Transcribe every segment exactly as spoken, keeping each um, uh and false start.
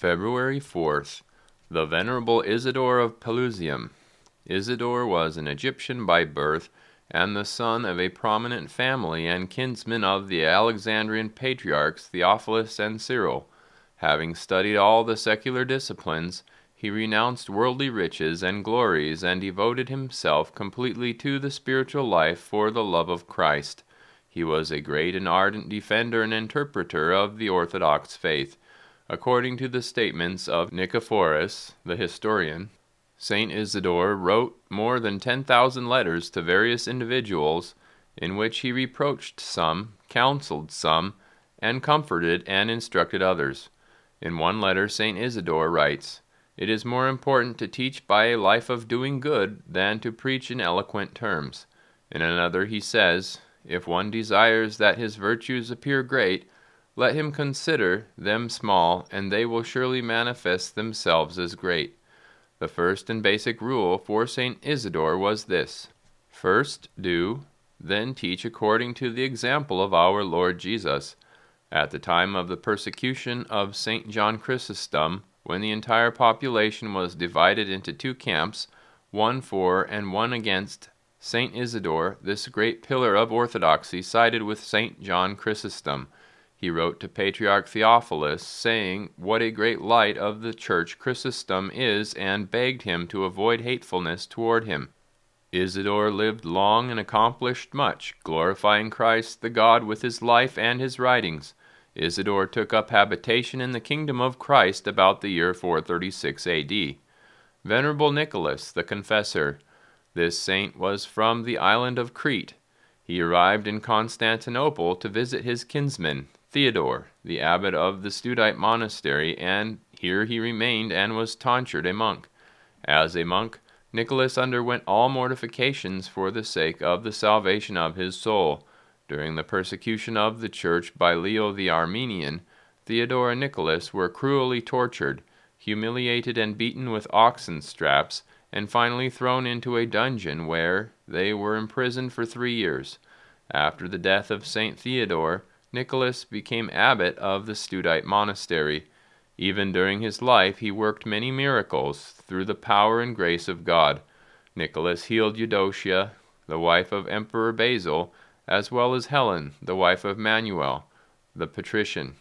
February fourth, the Venerable Isidore of Pelusium. Isidore was an Egyptian by birth, and the son of a prominent family and kinsman of the Alexandrian patriarchs Theophilus and Cyril. Having studied all the secular disciplines, he renounced worldly riches and glories and devoted himself completely to the spiritual life for the love of Christ. He was a great and ardent defender and interpreter of the Orthodox faith. According to the statements of Nicephorus, the historian, Saint Isidore wrote more than ten thousand letters to various individuals, in which he reproached some, counseled some, and comforted and instructed others. In one letter Saint Isidore writes, "It is more important to teach by a life of doing good than to preach in eloquent terms." In another he says, "If one desires that his virtues appear great, let him consider them small, and they will surely manifest themselves as great." The first and basic rule for Saint Isidore was this: first do, then teach according to the example of our Lord Jesus. At the time of the persecution of Saint John Chrysostom, when the entire population was divided into two camps, one for and one against Saint Isidore, this great pillar of orthodoxy sided with Saint John Chrysostom. He wrote to Patriarch Theophilus, saying what a great light of the Church Chrysostom is, and begged him to avoid hatefulness toward him. Isidore lived long and accomplished much, glorifying Christ the God with his life and his writings. Isidore took up habitation in the kingdom of Christ about the year four thirty-six A D. Venerable Nicholas, the Confessor. This saint was from the island of Crete. He arrived in Constantinople to visit his kinsman, Theodore, the abbot of the Studite monastery, and here he remained and was tonsured a monk. As a monk, Nicholas underwent all mortifications for the sake of the salvation of his soul. During the persecution of the Church by Leo the Armenian, Theodore and Nicholas were cruelly tortured, humiliated and beaten with oxen straps, and finally thrown into a dungeon where they were imprisoned for three years. After the death of Saint Theodore, Nicholas became abbot of the Studite monastery. Even during his life he worked many miracles through the power and grace of God. Nicholas healed Eudocia, the wife of Emperor Basil, as well as Helen, the wife of Manuel, the patrician.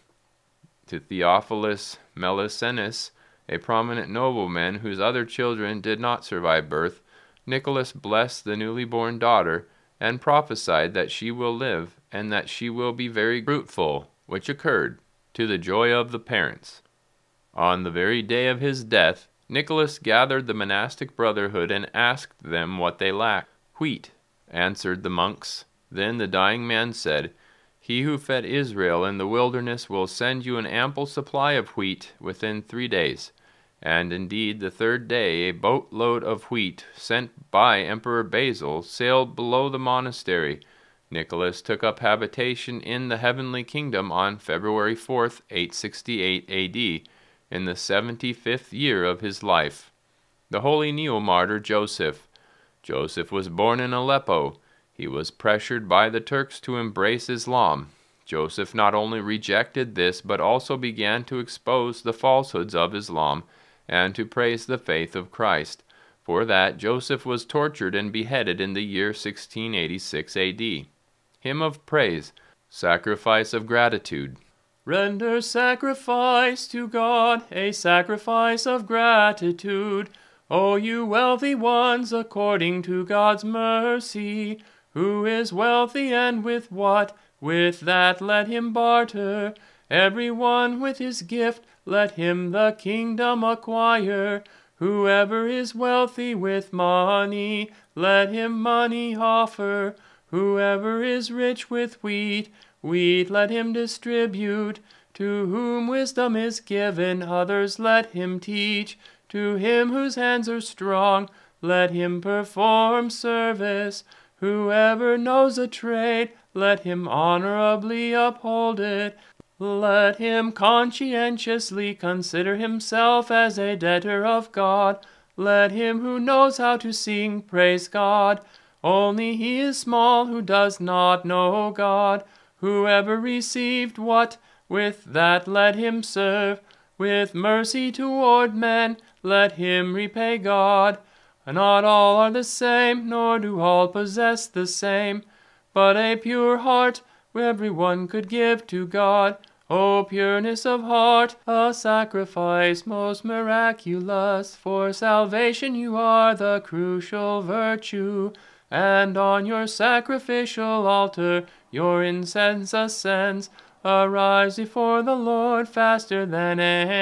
To Theophilus Melissenus, a prominent nobleman whose other children did not survive birth, Nicholas blessed the newly born daughter, and prophesied that she will live, and that she will be very fruitful, which occurred, to the joy of the parents. On the very day of his death, Nicholas gathered the monastic brotherhood and asked them what they lacked. "Wheat," answered the monks. Then the dying man said, "He who fed Israel in the wilderness will send you an ample supply of wheat within three days." And indeed, the third day, a boatload of wheat, sent by Emperor Basil, sailed below the monastery. Nicholas took up habitation in the heavenly kingdom on February fourth, eight sixty-eight A D, in the seventy-fifth year of his life. The holy neo-martyr Joseph. Joseph was born in Aleppo. He was pressured by the Turks to embrace Islam. Joseph not only rejected this, but also began to expose the falsehoods of Islam and to praise the faith of Christ. For that, Joseph was tortured and beheaded in the year sixteen eighty-six A D. Hymn of Praise, Sacrifice of Gratitude. Render sacrifice to God, a sacrifice of gratitude. O you wealthy ones, according to God's mercy. Who is wealthy, and with what? With that let him barter. Every one with his gift, let him the kingdom acquire. Whoever is wealthy with money, let him money offer. Whoever is rich with wheat, wheat let him distribute. To whom wisdom is given, others let him teach. To him whose hands are strong, let him perform service. Whoever knows a trade, let him honorably uphold it. Let him conscientiously consider himself as a debtor of God. Let him who knows how to sing praise God. Only he is small who does not know God. Whoever received what, with that let him serve. with mercy toward men, let him repay God. Not all are the same, nor do all possess the same, but a pure heart every one could give to God. O pureness of heart, a sacrifice most miraculous. For salvation you are the crucial virtue, and on your sacrificial altar your incense ascends. Arise before the Lord faster than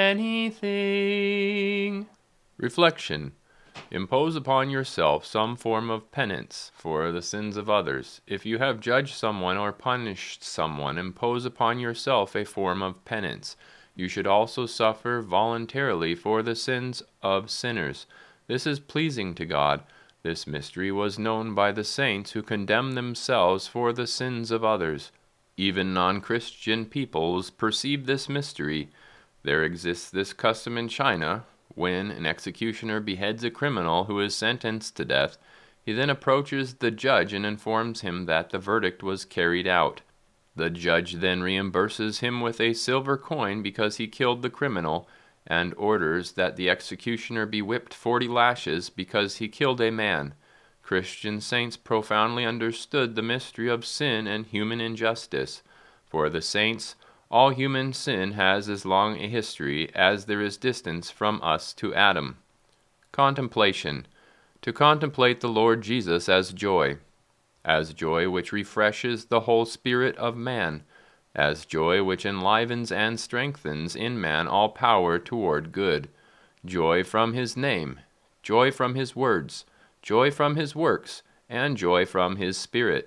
anything. Reflection. Impose upon yourself some form of penance for the sins of others. If you have judged someone or punished someone, impose upon yourself a form of penance. You should also suffer voluntarily for the sins of sinners. This is pleasing to God. This mystery was known by the saints who condemned themselves for the sins of others. Even non-Christian peoples perceive this mystery. There exists this custom in China. When an executioner beheads a criminal who is sentenced to death, he then approaches the judge and informs him that the verdict was carried out. The judge then reimburses him with a silver coin because he killed the criminal, and orders that the executioner be whipped forty lashes because he killed a man. Christian saints profoundly understood the mystery of sin and human injustice. For the saints, all human sin has as long a history as there is distance from us to Adam. Contemplation. To contemplate the Lord Jesus as joy. As joy which refreshes the whole spirit of man. As joy which enlivens and strengthens in man all power toward good. Joy from his name. Joy from his words. Joy from his works. And joy from his spirit.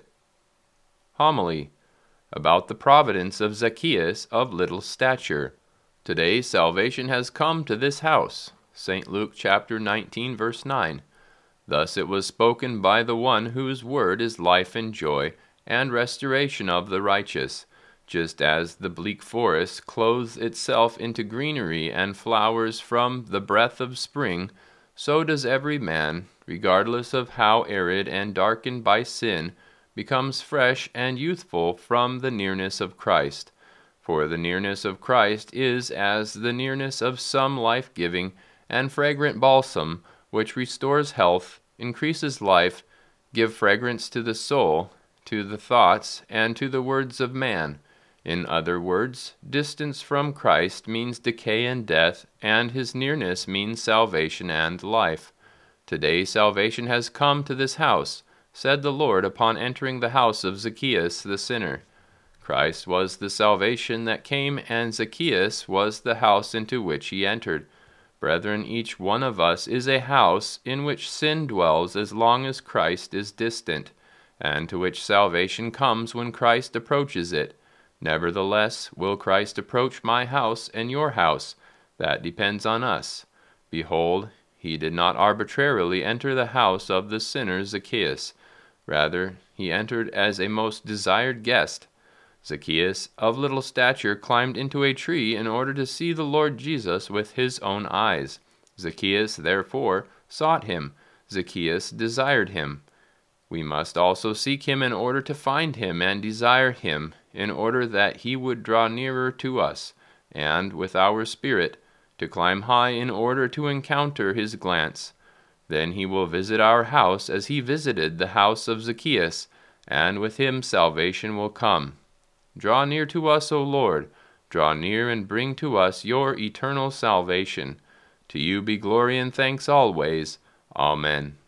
Homily. About the providence of Zacchaeus of little stature. Today salvation has come to this house. Saint Luke chapter nineteen verse nine. Thus it was spoken by the one whose word is life and joy, and restoration of the righteous. Just as the bleak forest clothes itself into greenery and flowers from the breath of spring, so does every man, regardless of how arid and darkened by sin, becomes fresh and youthful from the nearness of Christ. For the nearness of Christ is as the nearness of some life-giving and fragrant balsam, which restores health, increases life, gives fragrance to the soul, to the thoughts, and to the words of man. In other words, distance from Christ means decay and death, and his nearness means salvation and life. Today salvation has come to this house, said the Lord upon entering the house of Zacchaeus the sinner. Christ was the salvation that came, and Zacchaeus was the house into which he entered. Brethren, each one of us is a house in which sin dwells as long as Christ is distant, and to which salvation comes when Christ approaches it. Nevertheless, will Christ approach my house and your house? That depends on us. Behold, he did not arbitrarily enter the house of the sinner Zacchaeus. Rather, he entered as a most desired guest. Zacchaeus, of little stature, climbed into a tree in order to see the Lord Jesus with his own eyes. Zacchaeus, therefore, sought him. Zacchaeus desired him. We must also seek him in order to find him, and desire him, in order that he would draw nearer to us, and, with our spirit, to climb high in order to encounter his glance. Then he will visit our house as he visited the house of Zacchaeus, and with him salvation will come. Draw near to us, O Lord. Draw near and bring to us your eternal salvation. To you be glory and thanks always. Amen.